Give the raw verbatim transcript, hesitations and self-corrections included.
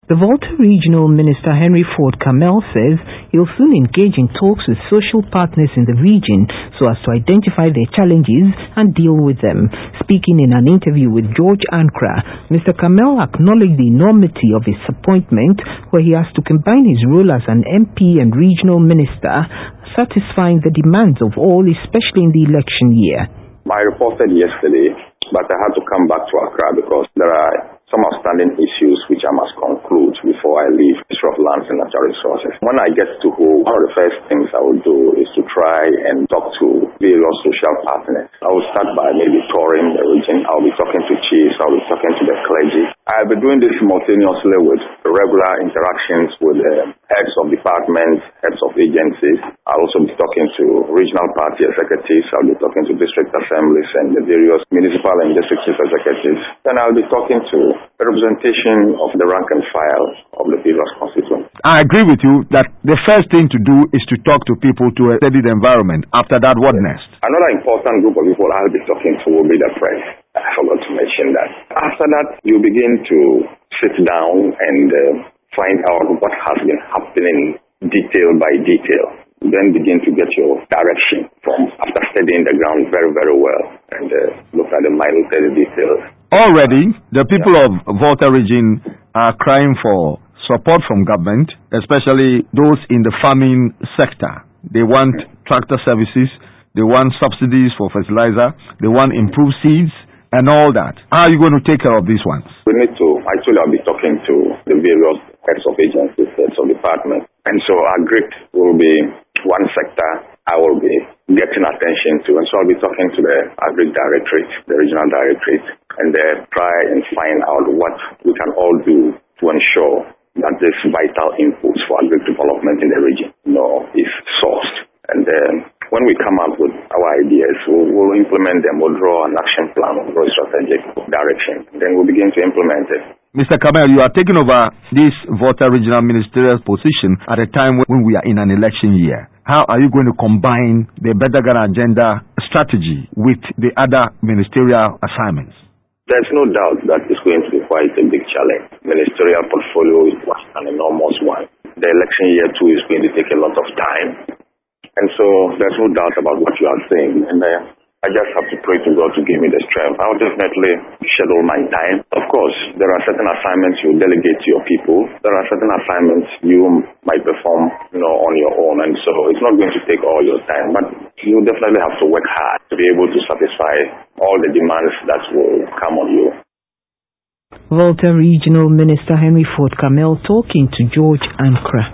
The Volta Regional Minister Henry Ford Kamel says he'll soon engage in talks with social partners in the region so as to identify their challenges and deal with them. Speaking in an interview with George Ankra, Mister Kamel acknowledged the enormity of his appointment, where he has to combine his role as an M P and regional minister, satisfying the demands of all, especially in the election year. I reported yesterday, but I had to come back to Accra because there are some outstanding issues which I must conclude before I leave Ministry of Lands and Natural Resources. When I get to home, one of the first things I will do is to try and talk to various social partners. I will start by maybe touring the region. I'll be talking to chiefs. I'll be talking to the clergy. I'll be doing this simultaneously with regular interactions with the heads of departments, heads of agencies. I'll also be talking to regional party executives. I'll be talking to district assemblies and the various municipal and district chief executives. Then I'll be talking to the representation of the rank and file of the various constituents. I agree with you that the first thing to do is to talk to people to a steady environment. After that, what next? Another important group of people I'll be talking to will be the press. I forgot to mention that. After that, you begin to sit down and uh, find out what has been happening detail by detail. Then begin to get your direction from after studying the ground very, very well and uh, look at the minute details. Already, the people yeah. of Volta region are crying for support from government, especially those in the farming sector. They want tractor services, they want subsidies for fertilizer, they want improved seeds and all that. How are you going to take care of these ones? We need to, actually I'll be talking to the various heads of agencies, heads of departments. And so our grid will be one sector I will be getting attention to. And so I'll be talking to the Agri Directorate, the Regional Directorate, and then try and find out what we can all do to ensure that this vital inputs for agri development in the region, you know, is sourced. And then when we come up with our ideas, we'll, we'll implement them. We'll draw an action plan, we'll draw a strategic direction. Then we'll begin to implement it. Mister Kamel, you are taking over this Volta Regional Ministerial position at a time when we are in an election year. How are you going to combine the Better Ghana Agenda strategy with the other ministerial assignments? There's no doubt that it's going to be quite a big challenge. Ministerial portfolio is an enormous one. The election year too is going to take a lot of time. And so there's no doubt about what you are saying. And uh, I just have to pray to God to give me the strength. I'll definitely schedule my time. Of course, there are certain assignments you delegate to your people. There are certain assignments you might perform, you know, on your own. And so it's not going to take all your time. But you definitely have to work hard to be able to satisfy all the demands that will come on you. Volta Regional Minister Henry Ford Kamel talking to George Ankra.